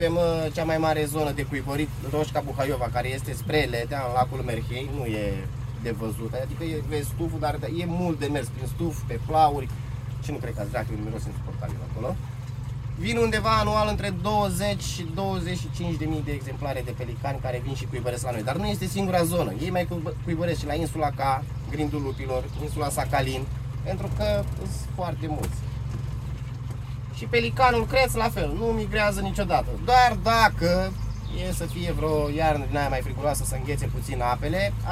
Avem cea mai mare zonă de cuibărit, Roșca Buhaiova, care este spre Ledea, în lacul Merhei, nu e de văzut, adică vezi stuful, dar e mult de mers prin stuf, pe plauri și nu cred că dracu, un miros insuportabil acolo. Vin undeva anual între 20 și 25.000 de exemplare de pelicani care vin și cuibăresc la noi, dar nu este singura zonă, ei mai cuibăresc și la insula Ca, Grindul Lupilor, insula Sacalin, pentru că sunt foarte mulți. Și pelicanul creț la fel, nu migrează niciodată, doar dacă e să fie vreo iarnă din aia mai friguroasă să înghețe puțin apele.